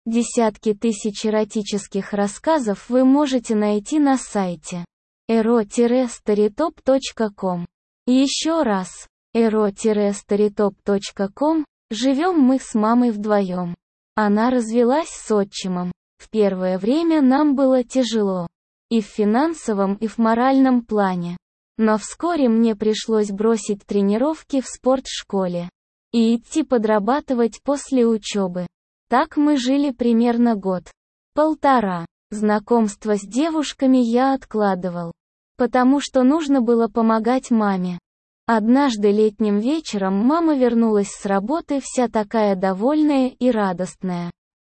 Десятки тысяч эротических рассказов вы можете найти на сайте ero-storytop.com. Еще раз, ero-storytop.com. Живем мы с мамой вдвоем. Она развелась с отчимом. В первое время нам было тяжело. И в финансовом, и в моральном плане. Но вскоре мне пришлось бросить тренировки в спортшколе и идти подрабатывать после учебы. Так мы жили примерно год-полтора. Знакомство с девушками я откладывал, потому что нужно было помогать маме. Однажды летним вечером мама вернулась с работы вся такая довольная и радостная.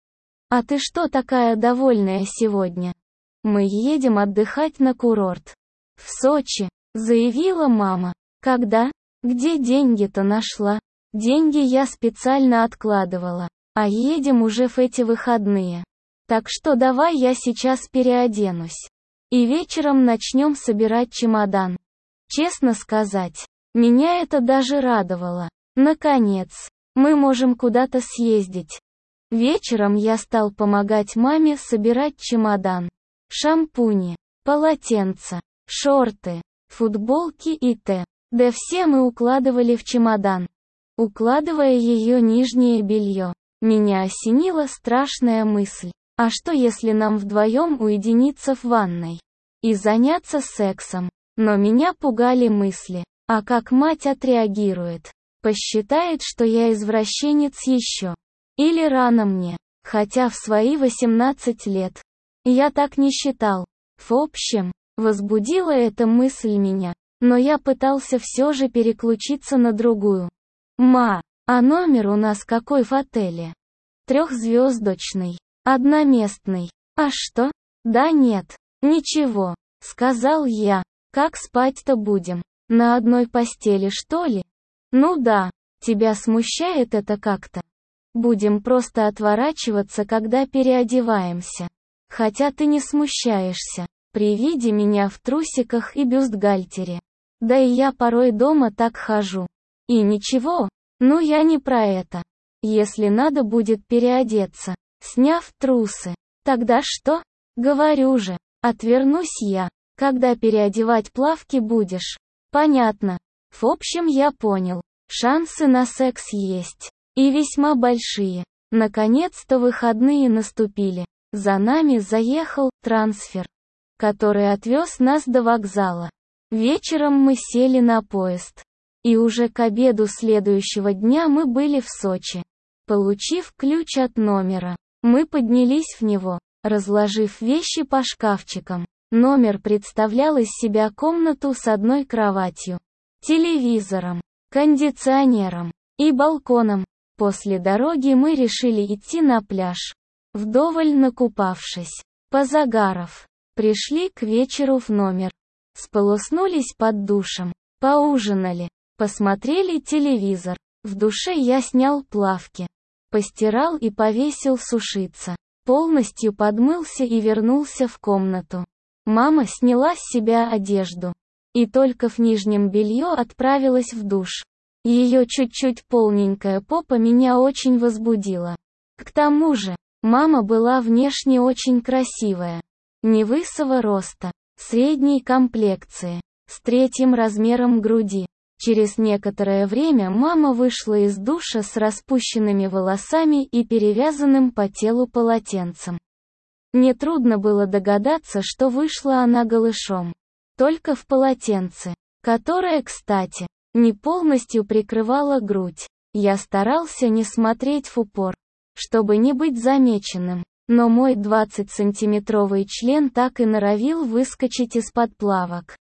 «А ты что такая довольная сегодня? Мы едем отдыхать на курорт. В Сочи», — заявила мама. «Когда? Где деньги-то нашла?» «Деньги я специально откладывала. А едем уже в эти выходные. Так что давай я сейчас переоденусь. И вечером начнем собирать чемодан». Честно сказать, меня это даже радовало. Наконец, мы можем куда-то съездить. Вечером я стал помогать маме собирать чемодан. Шампуни, полотенца, шорты, футболки и т.д. все мы укладывали в чемодан. Укладывая ее нижнее белье, меня осенила страшная мысль. А что если нам вдвоем уединиться в ванной и заняться сексом? Но меня пугали мысли. А как мать отреагирует? Посчитает, что я извращенец еще. Или рано мне, хотя в свои 18 лет. Я так не считал. В общем, возбудила эта мысль меня. Но я пытался все же переключиться на другую. «Ма, а номер у нас какой в отеле?» «Трехзвездочный. Одноместный. А что?» «Да нет, ничего», — сказал я. «Как спать-то будем? На одной постели, что ли?» «Ну да, тебя смущает это как-то?» «Будем просто отворачиваться, когда переодеваемся. Хотя ты не смущаешься при виде меня в трусиках и бюстгальтере. Да и я порой дома так хожу. И ничего, ну я не про это. Если надо будет переодеться, сняв трусы, тогда что?» «Говорю же, отвернусь я. Когда переодевать плавки будешь?» «Понятно. В общем, я понял. Шансы на секс есть. И весьма большие. Наконец-то выходные наступили. За нами заехал трансфер, который отвез нас до вокзала. Вечером мы сели на поезд. И уже к обеду следующего дня мы были в Сочи. Получив ключ от номера, мы поднялись в него, разложив вещи по шкафчикам. Номер представлял из себя комнату с одной кроватью, телевизором, кондиционером и балконом. После дороги мы решили идти на пляж. Вдоволь накупавшись, позагаров, пришли к вечеру в номер. Сполоснулись под душем, поужинали, посмотрели телевизор. В душе я снял плавки, постирал и повесил сушиться. Полностью подмылся и вернулся в комнату. Мама сняла с себя одежду. И только в нижнем белье отправилась в душ. Ее чуть-чуть полненькая попа меня очень возбудила. К тому же, мама была внешне очень красивая. Невысокого роста, средней комплекции, с 3 размером груди. Через некоторое время мама вышла из душа с распущенными волосами и перевязанным по телу полотенцем. Нетрудно было догадаться, что вышла она голышом. Только в полотенце, которое, кстати, не полностью прикрывало грудь. Я старался не смотреть в упор, чтобы не быть замеченным, но мой 20-сантиметровый член так и норовил выскочить из-под плавок.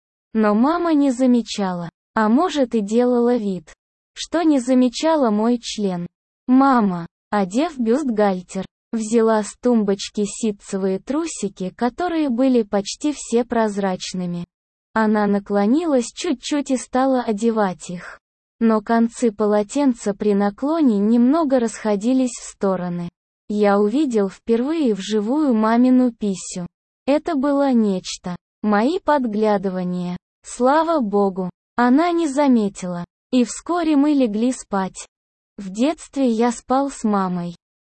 Но мама не замечала, а может и делала вид, что не замечала мой член. Мама, одев бюстгальтер, взяла с тумбочки ситцевые трусики, которые были почти все прозрачными. Она наклонилась чуть-чуть и стала одевать их. Но концы полотенца при наклоне немного расходились в стороны. Я увидел впервые вживую мамину писю. Это было нечто. Мои подглядывания. Слава богу, она не заметила. И вскоре мы легли спать. В детстве я спал с мамой.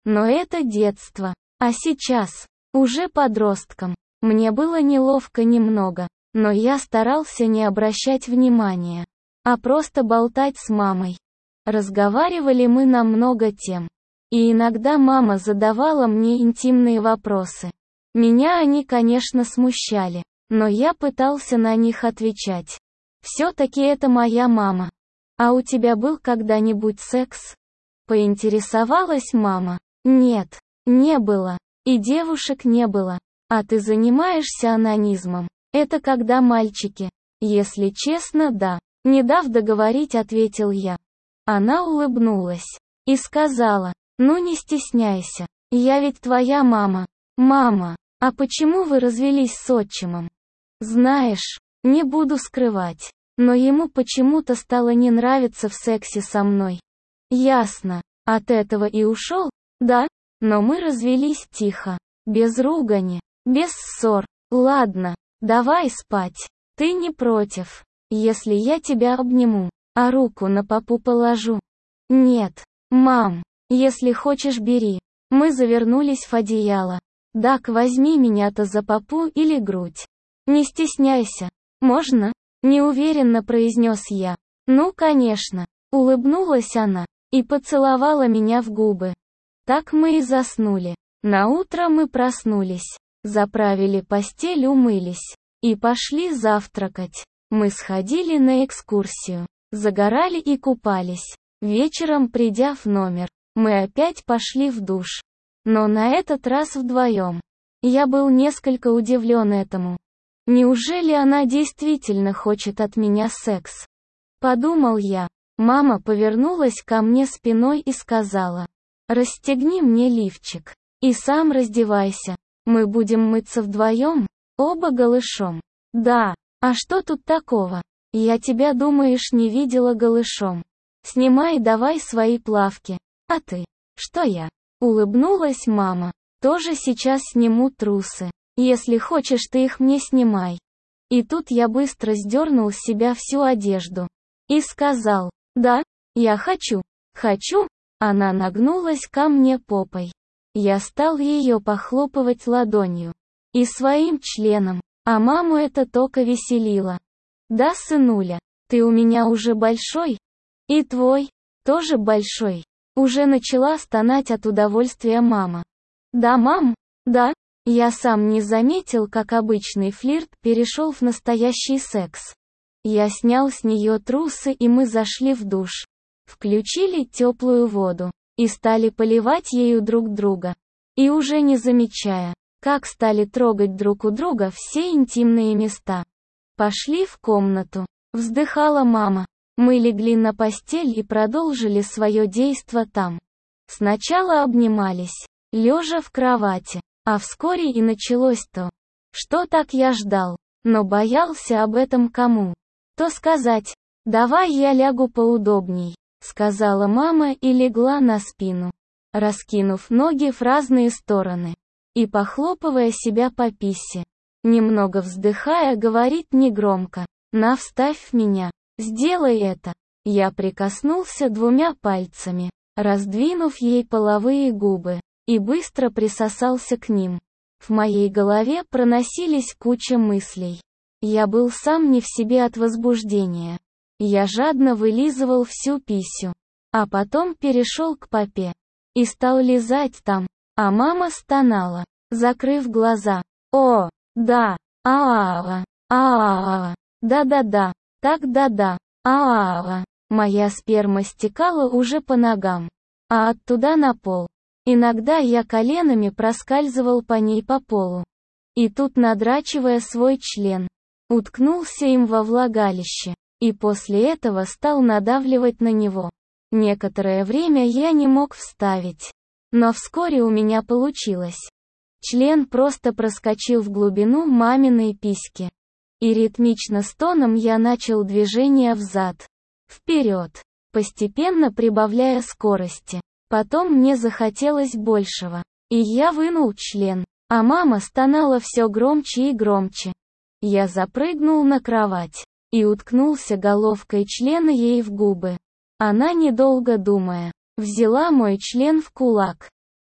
Но это детство. А сейчас, уже подростком, мне было неловко немного, но я старался не обращать внимания, а просто болтать с мамой. Разговаривали мы на много тем. И иногда мама задавала мне интимные вопросы. Меня они, конечно, смущали, но я пытался на них отвечать. Все-таки это моя мама. А у тебя был когда-нибудь секс? Поинтересовалась мама. Нет, не было. И девушек не было. А ты занимаешься онанизмом? Это когда мальчики? Если честно, да. Не дав договорить, ответил я. Она улыбнулась и сказала: ну не стесняйся, я ведь твоя мама. Мама, а почему вы развелись с отчимом? Знаешь, не буду скрывать, но ему почему-то стало не нравиться в сексе со мной. Ясно, от этого и ушел? Да, но мы развелись тихо, без ругани, без ссор. Ладно, давай спать. Ты не против, если я тебя обниму, а руку на попу положу? Нет, мам, если хочешь, бери. Мы завернулись в одеяло. Так возьми меня-то за попу или грудь. Не стесняйся. Можно? Неуверенно произнес я. Ну, конечно. Улыбнулась она и поцеловала меня в губы. Так мы и заснули. Наутро мы проснулись, заправили постель, умылись и пошли завтракать. Мы сходили на экскурсию, загорали и купались. Вечером, придя в номер, мы опять пошли в душ. Но на этот раз вдвоем. Я был несколько удивлен этому. Неужели она действительно хочет от меня секс? Подумал я. Мама повернулась ко мне спиной и сказала: расстегни мне лифчик. И сам раздевайся. Мы будем мыться вдвоем, оба голышом. Да, а что тут такого? Я тебя, думаешь, не видела голышом? Снимай давай свои плавки. А ты? Что я? Улыбнулась мама. Тоже сейчас сниму трусы. Если хочешь, ты их мне снимай. И тут я быстро сдернул с себя всю одежду. И сказал: да, я хочу. Хочу. Она нагнулась ко мне попой. Я стал ее похлопывать ладонью. И своим членом. А маму это только веселило. Да, сынуля, ты у меня уже большой? И твой? Тоже большой? Уже начала стонать от удовольствия мама. Да, мам? Да. Я сам не заметил, как обычный флирт перешел в настоящий секс. Я снял с нее трусы, и мы зашли в душ. Включили теплую воду. И стали поливать ею друг друга. И уже не замечая, как стали трогать друг у друга все интимные места. Пошли в комнату. Вздыхала мама. Мы легли на постель и продолжили свое действо там. Сначала обнимались, лежа в кровати, а вскоре и началось то, что так я ждал, но боялся об этом кому. То сказать: давай я лягу поудобней, сказала мама и легла на спину, раскинув ноги в разные стороны и похлопывая себя по писе. Немного вздыхая, говорит негромко: на, вставь меня. Сделай это. Я прикоснулся двумя пальцами, раздвинув ей половые губы, и быстро присосался к ним. В моей голове проносились куча мыслей. Я был сам не в себе от возбуждения. Я жадно вылизывал всю писю, а потом перешел к попе и стал лизать там, а мама стонала, закрыв глаза. О, да, а-а-а, а-а-а, да-да-да. Так, да-да, а-а-а, моя сперма стекала уже по ногам, а оттуда на пол. Иногда я коленами проскальзывал по ней по полу. И тут, надрачивая свой член, уткнулся им во влагалище, и после этого стал надавливать на него. Некоторое время я не мог вставить, но вскоре у меня получилось. Член просто проскочил в глубину маминой письки. И ритмично стоном я начал движение взад, вперед, постепенно прибавляя скорости. Потом мне захотелось большего, и я вынул член, а мама стонала все громче и громче. Я запрыгнул на кровать и уткнулся головкой члена ей в губы. Она, недолго думая, взяла мой член в кулак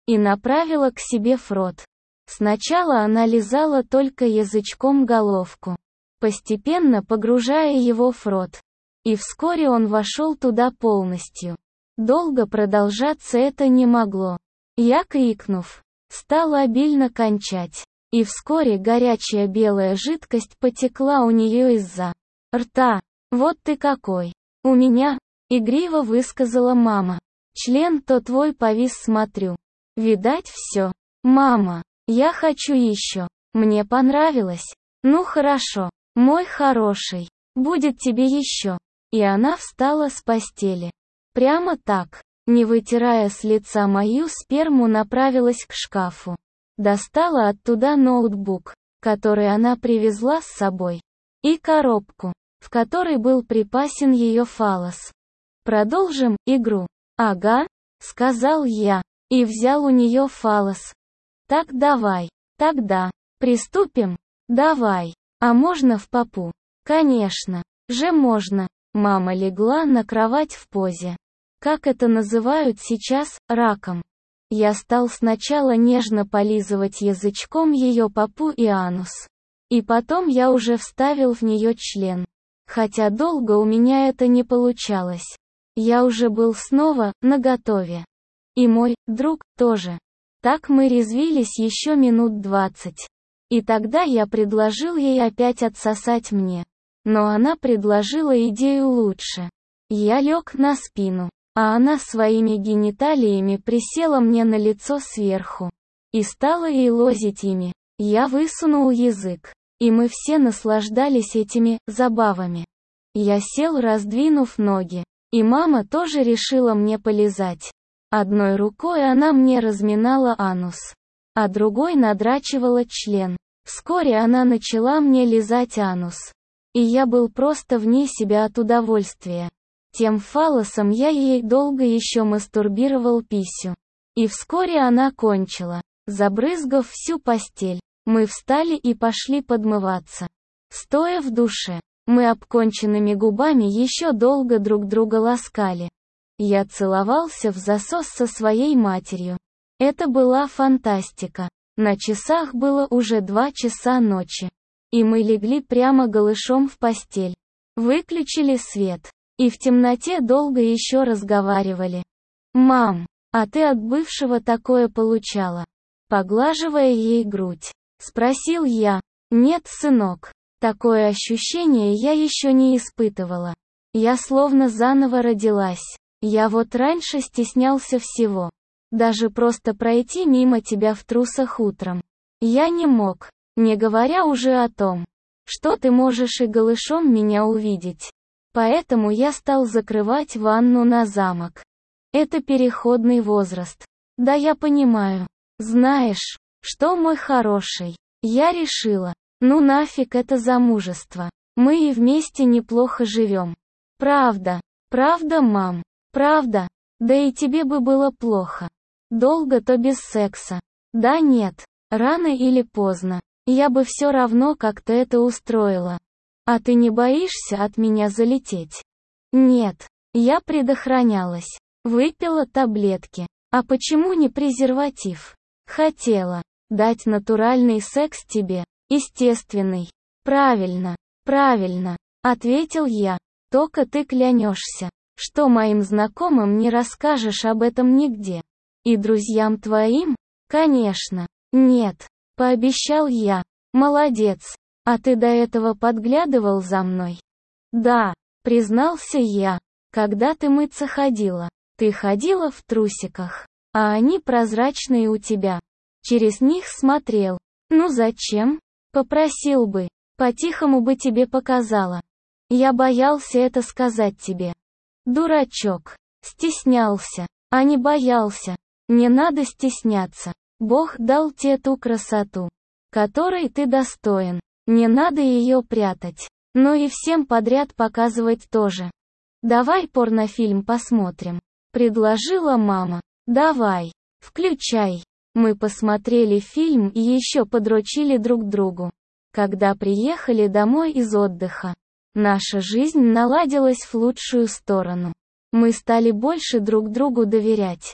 и направила к себе в рот. Сначала она лизала только язычком головку, постепенно погружая его в рот. И вскоре он вошел туда полностью. Долго продолжаться это не могло. Я, крикнув, стала обильно кончать. И вскоре горячая белая жидкость потекла у нее из-за рта. «Вот ты какой! У меня!» — игриво высказала мама. «Член-то твой повис, смотрю. Видать все. Мама, я хочу еще. Мне понравилось. Ну хорошо, мой хороший. Будет тебе еще». И она встала с постели. Прямо так, не вытирая с лица мою сперму, направилась к шкафу. Достала оттуда ноутбук, который она привезла с собой, и коробку, в которой был припасен ее фаллос. «Продолжим игру?» «Ага», — сказал я, и взял у нее фаллос. «Так давай, тогда, приступим?» «Давай. А можно в попу?» «Конечно же можно». Мама легла на кровать в позе. Как это называют сейчас, раком. Я стал сначала нежно полизывать язычком ее попу и анус. И потом я уже вставил в нее член. Хотя долго у меня это не получалось. Я уже был снова наготове. И мой друг тоже. Так мы резвились еще минут 20. И тогда я предложил ей опять отсосать мне. Но она предложила идею лучше. Я лег на спину, а она своими гениталиями присела мне на лицо сверху. И стала ей лозить ими. Я высунул язык. И мы все наслаждались этими забавами. Я сел, раздвинув ноги. И мама тоже решила мне полизать. Одной рукой она мне разминала анус, а другой надрачивала член. Вскоре она начала мне лизать анус. И я был просто вне себя от удовольствия. Тем фаллосом я ей долго еще мастурбировал писю. И вскоре она кончила, забрызгав всю постель. Мы встали и пошли подмываться. Стоя в душе, мы обконченными губами еще долго друг друга ласкали. Я целовался в засос со своей матерью. Это была фантастика. На часах было уже 2 часа ночи. И мы легли прямо голышом в постель. Выключили свет. И в темноте долго еще разговаривали. «Мам, а ты от бывшего такое получала?» Поглаживая ей грудь, спросил я. «Нет, сынок. Такое ощущение я еще не испытывала. Я словно заново родилась. Я вот раньше стеснялся всего. Даже просто пройти мимо тебя в трусах утром. Я не мог. Не говоря уже о том, что ты можешь и голышом меня увидеть. Поэтому я стал закрывать ванну на замок. Это переходный возраст. Да, я понимаю. Знаешь, что, мой хороший, я решила, ну нафиг это замужество. Мы и вместе неплохо живем. Правда, правда, мам, правда. Да и тебе бы было плохо. Долго-то без секса. Да нет, рано или поздно. Я бы все равно как-то это устроила. А ты не боишься от меня залететь? Нет, я предохранялась. Выпила таблетки. А почему не презерватив? Хотела дать натуральный секс тебе, естественный. Правильно, правильно, ответил я. Только ты клянешься, что моим знакомым не расскажешь об этом нигде. И друзьям твоим? Конечно. Нет. Пообещал я. Молодец. А ты до этого подглядывал за мной? Да, признался я. Когда ты мыться ходила, ты ходила в трусиках, а они прозрачные у тебя. Через них смотрел. Ну зачем? Попросил бы. По-тихому бы тебе показала. Я боялся это сказать тебе. Дурачок. Стеснялся. А не боялся. Не надо стесняться. Бог дал тебе ту красоту, которой ты достоин. Не надо ее прятать. Но и всем подряд показывать тоже. Давай порнофильм посмотрим. Предложила мама. Давай. Включай. Мы посмотрели фильм и еще подрочили друг другу. Когда приехали домой из отдыха, наша жизнь наладилась в лучшую сторону. Мы стали больше друг другу доверять.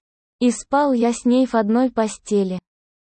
И спал я с ней в одной постели.